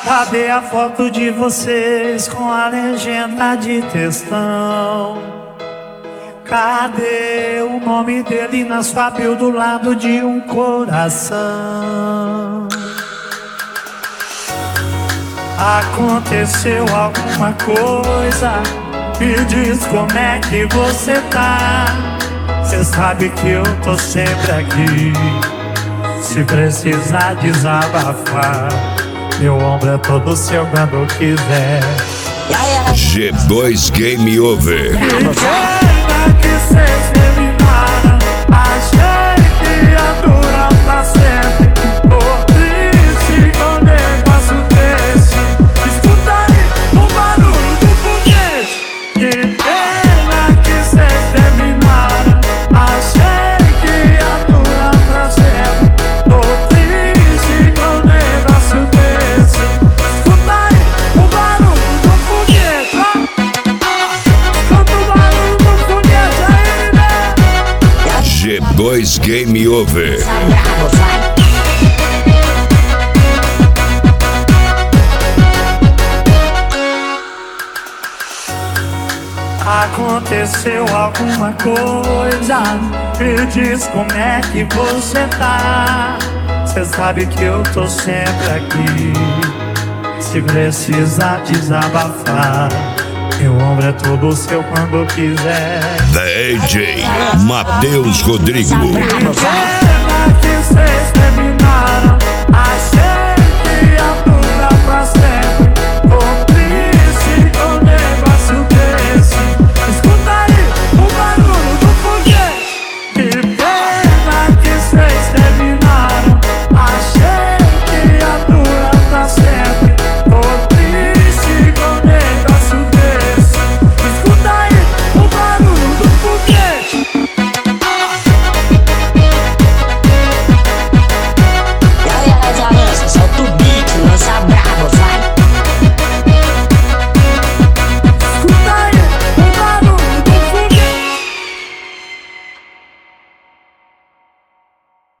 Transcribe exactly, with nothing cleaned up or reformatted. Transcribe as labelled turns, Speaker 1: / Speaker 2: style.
Speaker 1: Cadê a foto de vocês com a legenda de textão? Cadê o nome dele na sua bio do lado de um coração? Aconteceu alguma coisa? Me diz como é que você tá. Cê sabe que eu tô sempre aqui. Se precisar desabafar, meu ombro é todo seu quando quiser.
Speaker 2: G dois Game Over.
Speaker 1: Pena que cês terminaram. Achei que ia durar pra sempre. Tô triste com um negócio desse. Escuta aí o barulho do foguete. Que pena que cês terminaram. Achei que ia durar pra sempre. Tô triste com um negócio desse. Escuta aí o barulho do foguete. Escuta o barulho do foguete aí, né?
Speaker 2: G dois Game Over.
Speaker 1: Aconteceu alguma coisa? Me diz como é que você tá. Cê sabe que eu tô sempre aqui. Se precisar desabafar, meu ombro é todo seu quando quiser.
Speaker 2: The A J Matheus Rodrigo.
Speaker 1: Pena que cês terminaram. Achei